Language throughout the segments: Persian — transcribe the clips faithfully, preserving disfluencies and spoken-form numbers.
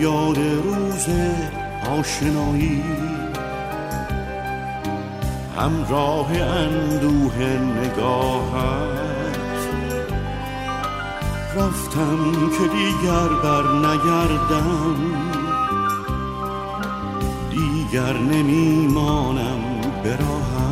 یاد روز آشنایی، همراه اندوه نگاهت رفتم که دیگر بر نگردم، دیگر نمیمانم به راحت.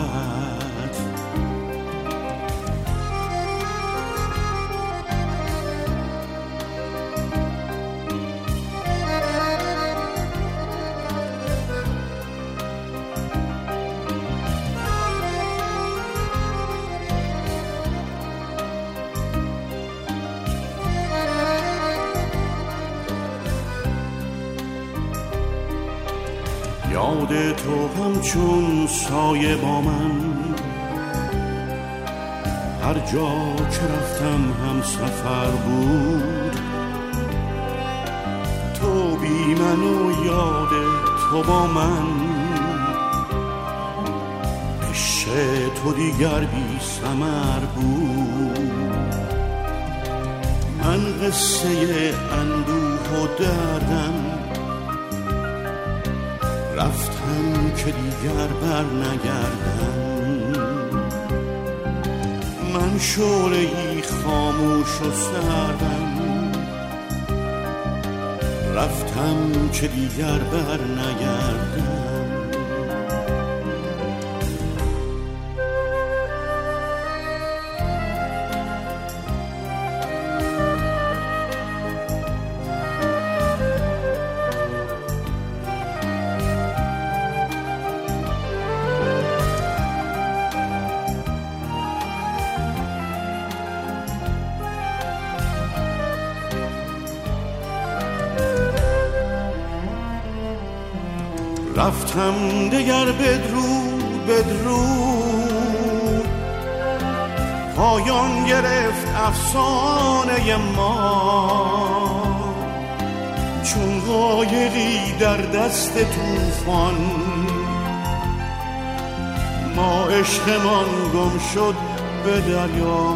یاد تو همچون سایه با من، هر جا که رفتم هم سفر بود. تو بی من و یاد تو با من، عشق تو دیگر بی ثمر بود. من قصه اندوه و دردم رفتم که دیگر بر نگردم. من شعله‌ای خاموش و سردم، رفتم که دیگر بر نگردم. رفتم دگر بدرود بدرود، پایان گرفت افسانه ما. چون قایقی در دست طوفان، ما عشقمان گم شد به دریا.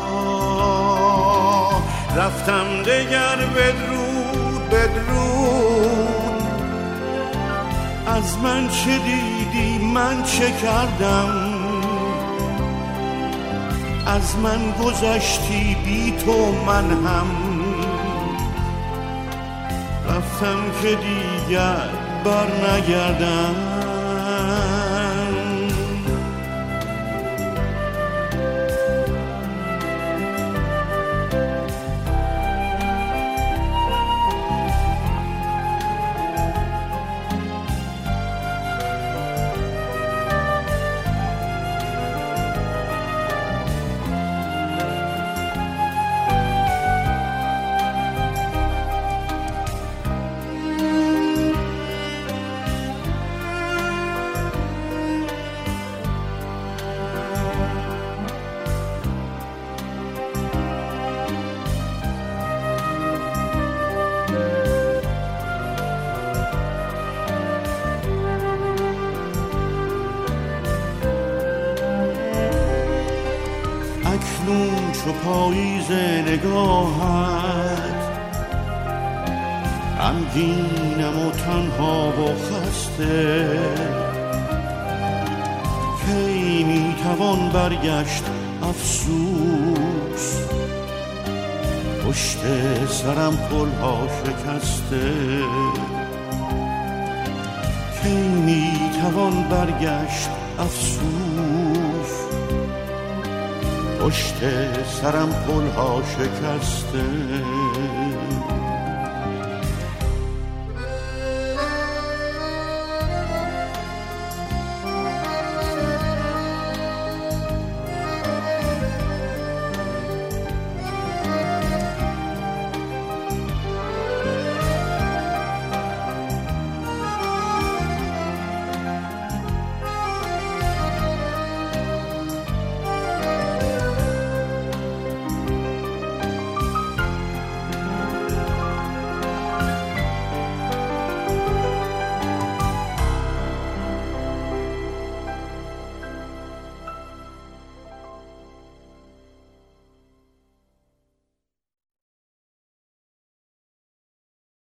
رفتم دگر بدرود بدرود، از من چه دیدی من چه کردم، از من گذشتی بی تو من هم. رفتم که دیگر بر نگردم. اکنون چو پاییز نگاهت، غمگینم و تنها و خسته. کی میتوان برگشت افسوس، پشت سرم پلها شکسته. کی میتوان برگشت افسوس، پشت سرم پلها شکسته.